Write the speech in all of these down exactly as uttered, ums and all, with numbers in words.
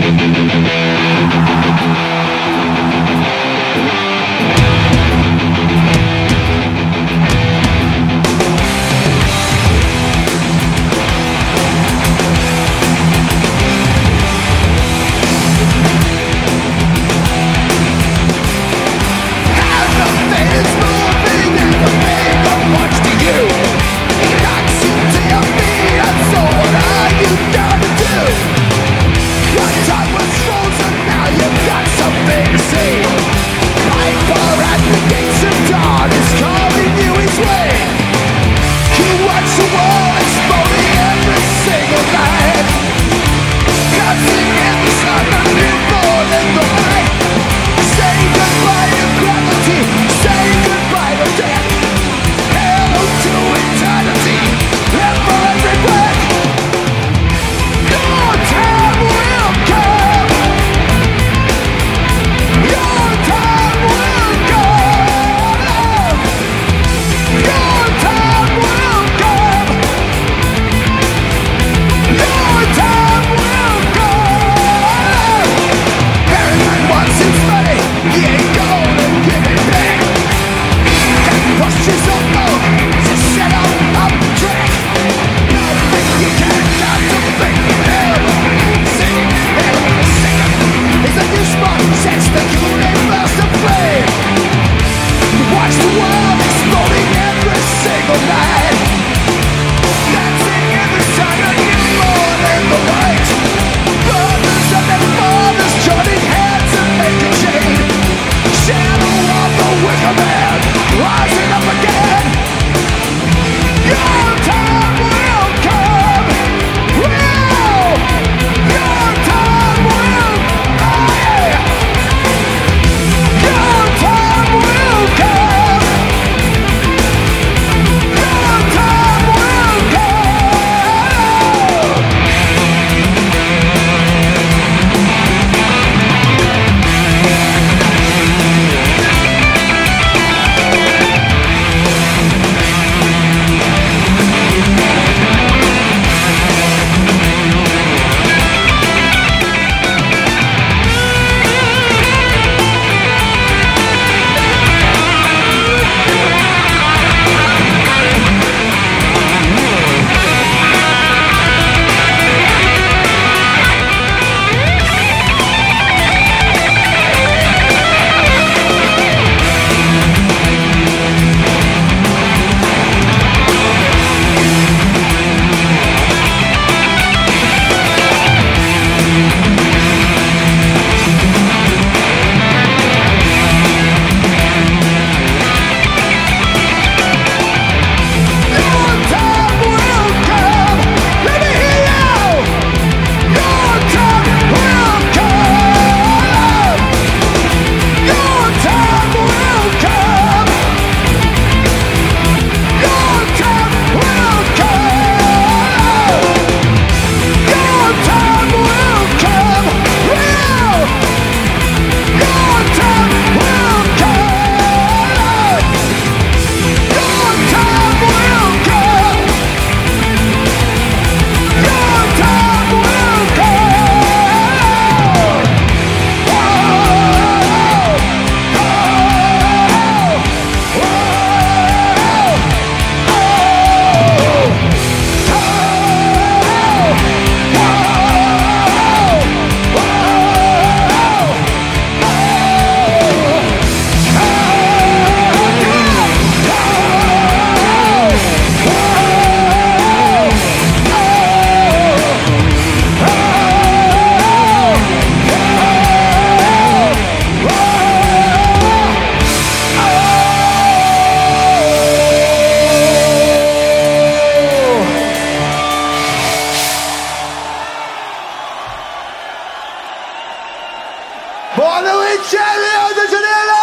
Buono Rio de Janeiro!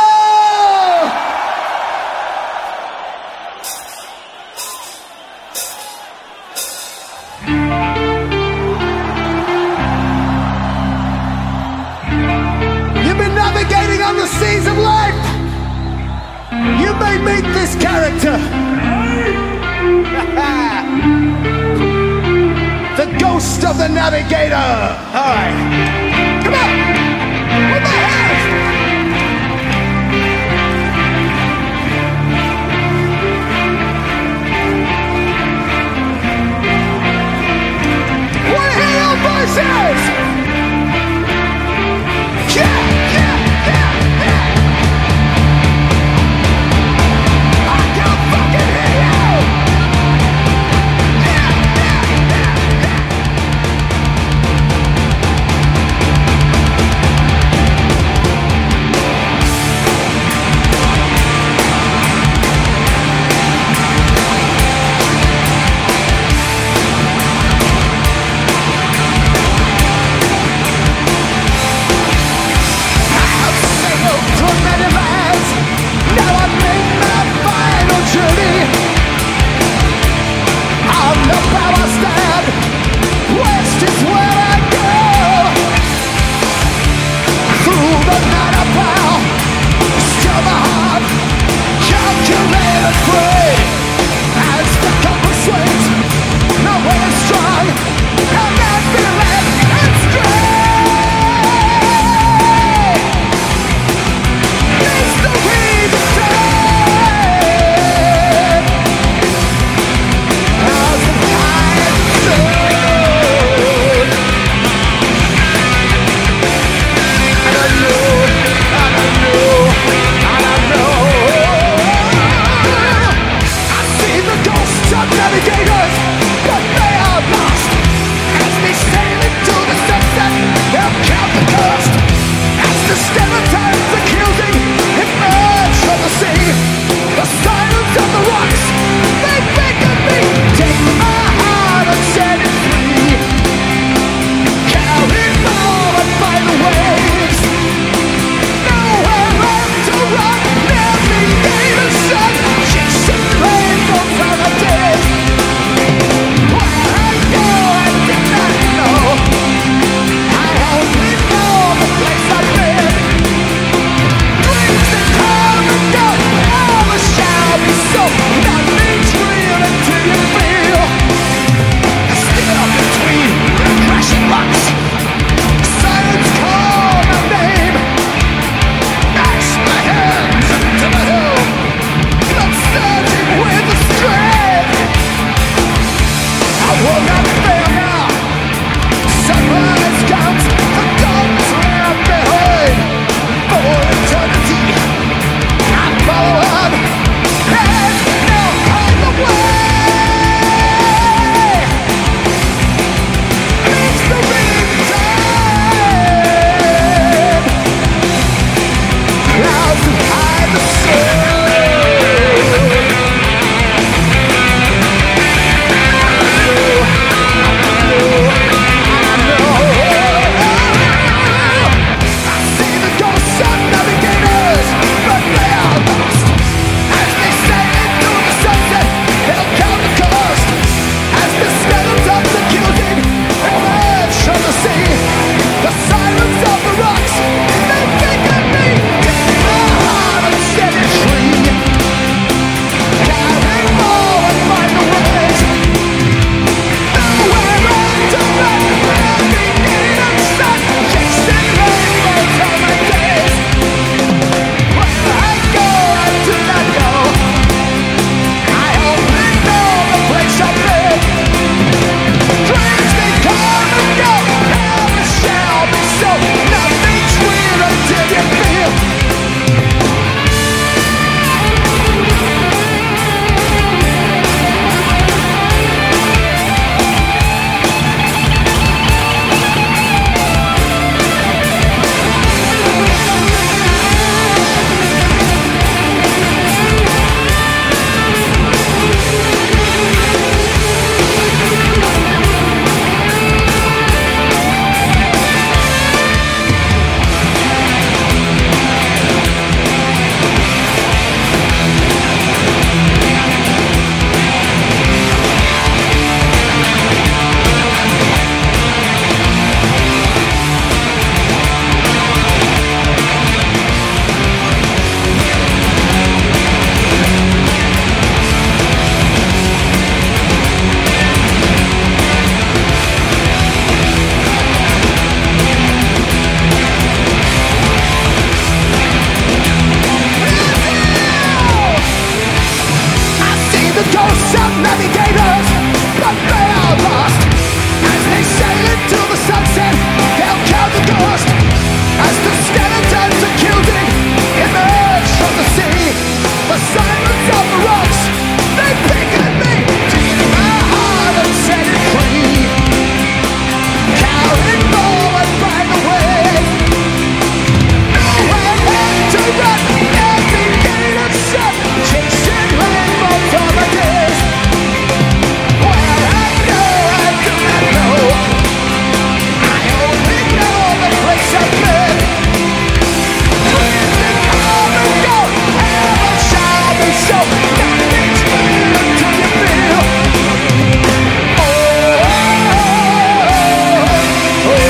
You've been navigating on the seas of life. You may meet this character. The ghost of the navigator. All right. navigators, but they are lost. As they sail into the sunset, they'll count the cost. As the skeletons accusing emerge from the sea, the silence of the rocks, they beckon me. Take my heart and set it free. Carried forward by the waves, nowhere left to run. Navigator sun, chasing rainbows on the days. Where I go, I did not know. I only know the place I've been. Dreams that come and go, never shall be so. Nothing's real until you feel the still between the crashing rocks. Silence call my name. Mash my hands into the hill. Blood surging with the strain. I will not fail now. Sunrise comes, the darkness left behind. For eternity, I follow on. There's no other way. It's the meantime. Clouds that hide the sun. I see the ghosts of navigators, but they are lost. As they sail into the sunset, they'll count the cost. As the skeletons accusing emerge from the sea, the silence of the rocks, they beckon me. Take my heart and set it free. Carry forward by the waves, nowhere left to run. Navigator sun, chasing rainbows on my days. Where I go, I do not know. I only know the place I've been. Dreams they come and go, never shall be so. Nothing's real until you feel. I see the ghosts of navigators, but they are lost. As they sail into the sunset, they'll count the cost. As the skeletons accusing emerge from the sea, the silence of the rocks, they beckon me. Take my heart and set it free. Carried forward by the waves, nowhere left to run. Navigator sun, chasing rainbows on my days. Where I go, I do not know. I only know the place I've been. Dreams that come and go, never shall be so. Nothing's real until you feel. Oh, oh, oh, oh.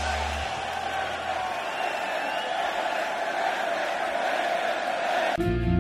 Thank you.